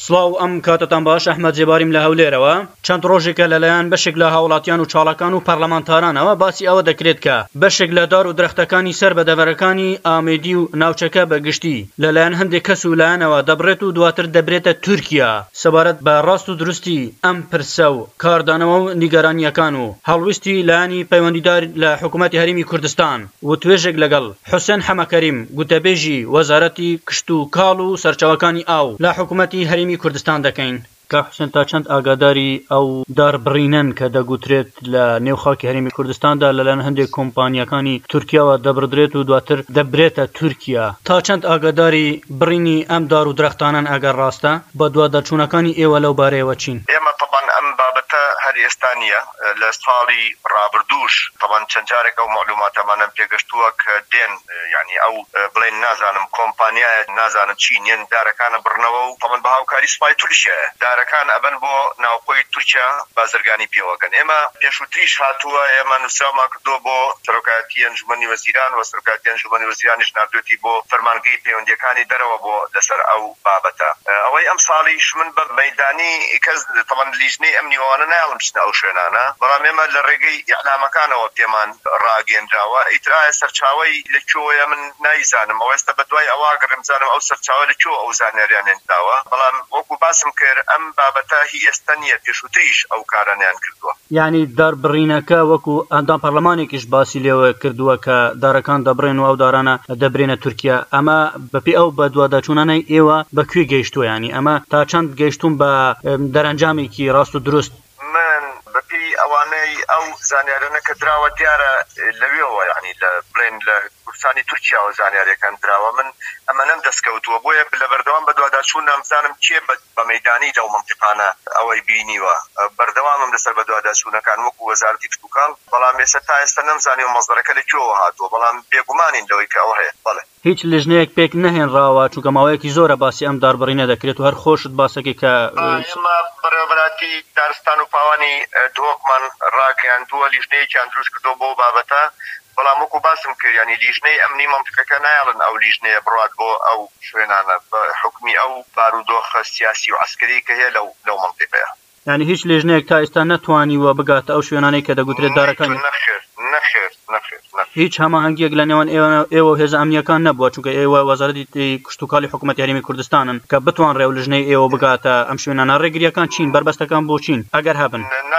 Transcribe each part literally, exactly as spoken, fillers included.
سڵاو ئەم کاتتان باش ئەحمەد جێباریم لە هەولێرەوە چەند ڕۆژێکە لەلایەن بەشێک لە هاوڵاتیان و چاڵەکان و پەرلەمانتارانەوە باسی ئەوە دەکرێت کە بەشێک لە دار و درەختەکانی سەر بە دەڤەرەکانی ئامێدی و ناوچەکە بەگشتی لەلایەن هەندێک کەس و لایەنەوە دەبڕێت و دواتر دەبرێتە تورکیا سەبارەت بە ڕاست و دروستی ئەم پرسە و کاردانەوە و نیگەرانیەکان و هەڵویستی لایەنی پەیوەندیدار لە حکوومەتی هەرێمی کوردستان و توێژێک لەگەڵ حوسێن حەمەکەریم گوتەبێژی وەزارەتی کشت و کاڵ و سەرچەوەکانی ئاو لە حکوومەتی هەرێمی کوردستان دەکەین. کە حوسێن تا چەند ئاگاداری ئەو داربڕینەن کە دەگوترێت لە نێوخاکی هەرێمی کوردستاندا لەلایەن هەندێک کۆمپانیەکانی تورکیاوە دەبڕدرێت و دواتر دەبرێتە تورکیا تا چەند ئاگاداری بڕینی ئەم دار و درەختانان ئەگەر ڕاستە بە دووادەچوونەکانی ئێوە لەو بارەیەوە چین؟ ئێمە طبعاً ئەم بابەتە هەر ئێستا نییە لە ساڵی ڕابردووش طبعاً چەند جارێک ئەو معلوماتەمانم پێگەشتووە کە دێن یعنی ئەو بڵێن نازانم کۆمپانیایە نازانم چینیان دارەکانە بڕنەوە و طبعاً بە هاوکاری سوپای توریشیایە دارەکان ئەبن بۆ ناوخۆی تورکیا بازرگانی پێوەکەن. ئێمە پێشووتریش هاتووە ئێمە نووسراومان کردووە بۆ سەرۆکایەتی ئەنجومەنی وەزیران و سەرۆکایەتی ئەنجومەنی وەزیرانیش نردوێتی بۆ فەرمانگەی پەیوەندیەکانی دەرەوە بۆ لەسەر ئەو بابەتە. ئەوەی ئەم ساڵیش من بە مەیدانی کەس طبعاً لیژنەی ئەمنیوانە نایڵم بچنە ئەو شوێنانە بەڵام ئێمە لە ڕێگەی ئیعلامەکانەوە پێمان ڕاگەیەندراوە ئیترایە سەرچاوەی لەکوێیە من نایزانم ئەو ئێستا بەدوای ئەوە گەڕێمزانم ئەو سەرچاوە لەکوێ ئەو زانیاریان هێنراوە بەڵام وەکو باسم کرد ئەم بابەتە هی ئێستا نییە پێشووتریش ئەو کارانیان کردووە. یعنی داربڕینەکە وەکو ئەندام پەرلەمانێکیش باسی لێوە کردووە کە دارەکان دەبڕێن و ئەو دارانە دەبرێنە تورکیا ئەمە بەپێ ئەو بە دووادەچوونانەی ئێوە بەکوێ گەیشتووە ینی ئەمە تا چەند گەیشتون بە دەرەنجامێکی ڕاست و دروست؟ من بەپی ئەوانەی ئەو زانیارانە کە دراوە دیارە لەوێەوە ینی لە بڵێن لە کوردستانی تورکیا و زانیاریەکان دراوە من ئەمە نەم دەستکەوتووە بۆیە لە بەردەوام بە دوواداچوون نامزانم چێ بە مەیدانی لەو مەنتیقانە ئەوەی بینیوە بەردەوامم لەسەر بە دوواداچوونەکان وەکو وەزارەتی کشت و کاڵ بەڵام ئێستا تا ئێستا نەمزانی و مەزدەرەکە لەکوێوە هاتووە بەڵام بێگومانین لەوەی کە ئەوە هەیە. بەڵێ هیچ لیژنەیەک پێک نەهێنراوە چونکە ماوەیەکی زۆرە باسی ئەم داربڕینە دەکرێت و هەر خۆشت باسەکەی کە ئێمە بەڕێوەبەراتی دارستان و پاوانی دۆکمان ڕاگەیاندووە لیژنەیەکیان دروست کردووە بۆ بابەتە بەڵام وەکو باسم کرد ینی لیژنەی ئەمنی مەنتیقەکە نایڵن ئەو لیژنەیە بڕات بۆ ئەو شوێنانە بە حکمی ئەو بارودۆخە سیاسی و عسکەری کە هەیە لەو لەو مەنتیقەیە. یعنی هیچ لیژنەیەک تا ئێستا نەتوانیوە بگاتە ئەو شوێنانەی کە دەگوترێت دارەکانی نەخێر نەخێر نەخێر هیچ هەماهەنگیەک لە نێوان ئێوە و هێزە ئەمنیەکان نەبووە چونکە ئێوە وەزارەتی کشت و کاڵی حکوومەتی هەرێمی کوردستانن کە بتوانڕێ و لیژنەی ئێوە بگاتە ئەم شوێنانە ڕێگریەکان چین بربەستەکان بۆ چین ئەگەر هەبن؟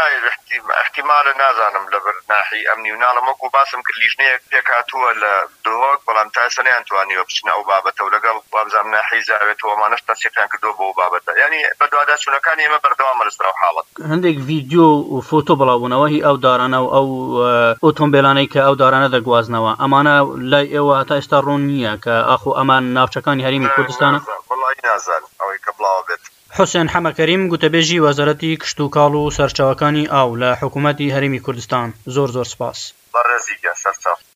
احتیمالە نازانم لەبەر ناحی ئەمنی و ناڵم وەکو باسم کرد لیژنەیەک پێک هاتووە لە دۆک بەڵام تا ئێستا نەیانتوانیوە بچنە ئەو بابەتە و لەگەڵ وابزانم ناحی زاوێتەوە ئەمانەش تەنسیقیان کردووە بۆ ئەو بابەتە ینی بە دوواداچوونەکانی ئێمە بەردەوامە لەسەر ئەو حاڵەت. هەندێک ڤیدیۆ و فۆتۆ بڵاوبوونەوە هی ئەو دارانە و ئەو ئۆتۆمبیلانەی کە ئەو دارانە دەگوازنەوە ئەمانە لای ئێوە هەتا ئێستا ڕوون نییە کە ئاخۆ ئەمان ناوچەکانی هەرێمی کوردستانە؟ وەڵڵی نازانم ئەوەی کە بڵاو بێت. حوسێن حەمەکەریم گوتەبێژی وەزارەتی کشت و کاڵ و سەرچاوەکانی ئاو لە حکوومەتی هەرێمی کوردستان زۆر زۆر سپاس. بەڕێزیگە سەرچاو.